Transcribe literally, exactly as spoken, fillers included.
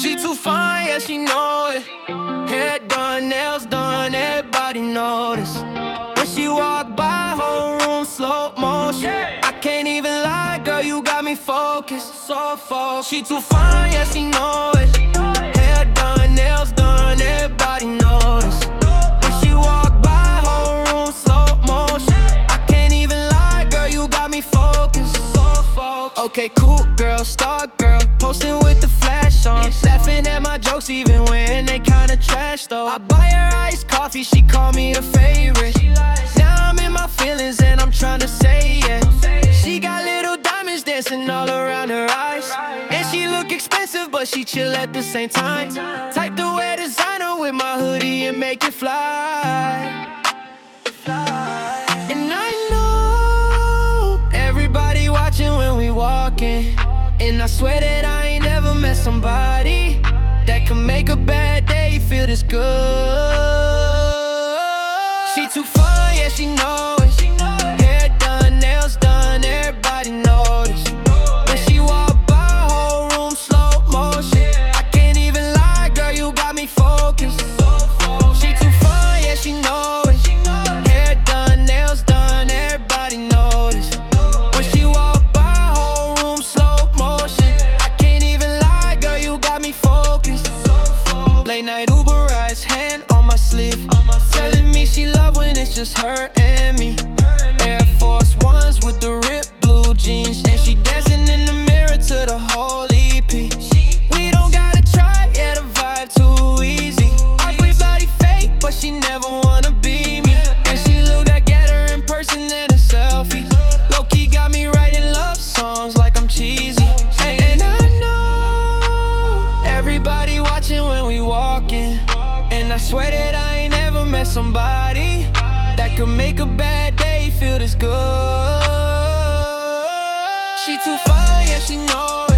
She too fine, yeah, she know it. Hair done, nails done, everybody notice. When she walk by, whole room slow motion. I can't even lie, girl, you got me focused, so focused. She too fine, yeah, she know it. Hair done, nails done, everybody notice. When she walk by, whole room slow motion. I can't even lie, girl, you got me focused, so focused. Okay, cool girl, star girl, posting with the flash on, laughing at my jokes even when they kinda trash though. I buy her iced coffee, she call me a favorite. Now I'm in my feelings and I'm tryna say it. She got little diamonds dancing all around her eyes, and she look expensive but she chill at the same time. Type to wear designer with my hoodie and make it fly. And I know everybody watching when we walking, and I swear that I ain't never met somebody that can make a bad day feel this good. She too fine, yeah, she know it. Hair done, nails done, everybody notice. When she walk by, whole room slow motion. I can't even lie, girl, you got me focused. She too fine, yeah, she know it. Hair done, nails done, everybody notice. When she walk by, whole room slow motion. I can't even lie, girl, you got me focused. Late night Uber rides, hand on my sleeve, telling me she love when it's just her and me. Air Force Ones with the ripped blue jeans, and she dancing in the mirror to the whole E P. We don't gotta try, yeah, the vibe too easy. Ugly body fake, but she never wanna be me. And she look like at her in person than a selfie. Low-key got me writing love songs like I'm cheesy. And I know everybody watching when we walking, and I swear that I ain't never met somebody that could make a bad day feel this good. She too fine, yeah, she know it.